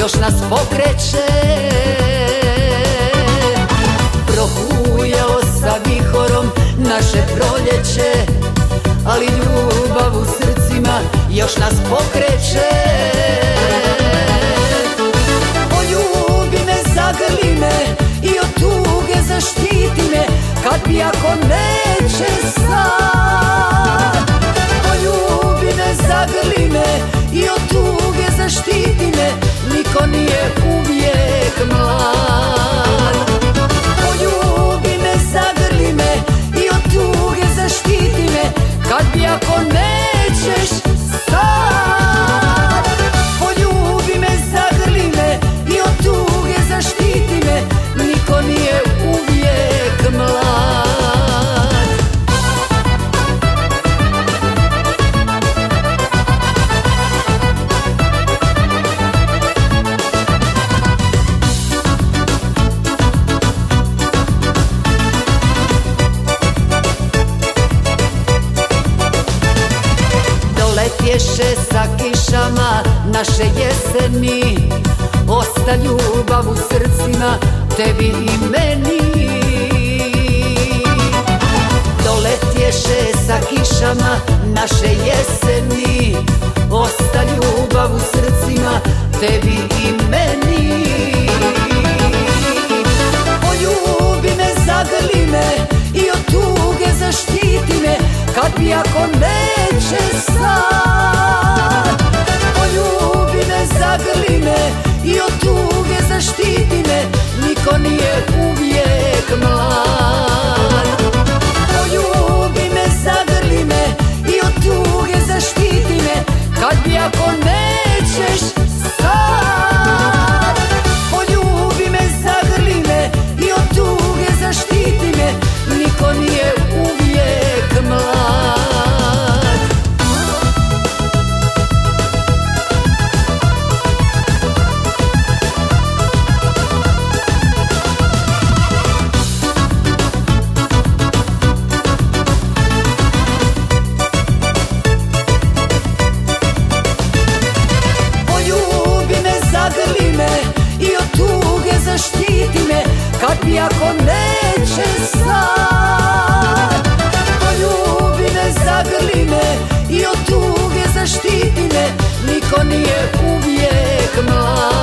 još nas pokreće. Prohujalo sa vihorom naše proljeće, ali ljubav u srcima još nas pokreće. Poljubi me, zagrli me i od tuge zaštiti me, kad bi ako neće sad. Poljubi me, zagrli me i od tuge zaštiti me, niko nije uvijek mlad. Poljubi me, zagrli me i od tuge zaštiti me, kad bi ako nećeš sad. Poljubi me, zagrli me i od tuge zaštiti me, niko nije uvijek mlad. Doletješe sa kišama naše jeseni, osta ljubav u srcima tebi i meni. Doletješe sa kišama naše jeseni, osta ljubav u srcima tebi i meni. Poljubi me, zagrli me i od tuge zaštiti me, kad bi ako neće sad. Poljubi me, zagrli me i od tuge zaštiti me, niko nije uvijek mlad. Poljubi me, zagrli me i od tuge zaštiti me, kad bi ako nećeš sad. Poljubi me, zagrli me i od tuge zaštiti me, niko nije uvijek mlad. Poljubi me, zagrli me i od tuge zaštiti me, kad bi ako neće sad. Poljubi me, zagrli me i od tuge zaštiti me, niko nije uvijek mlad.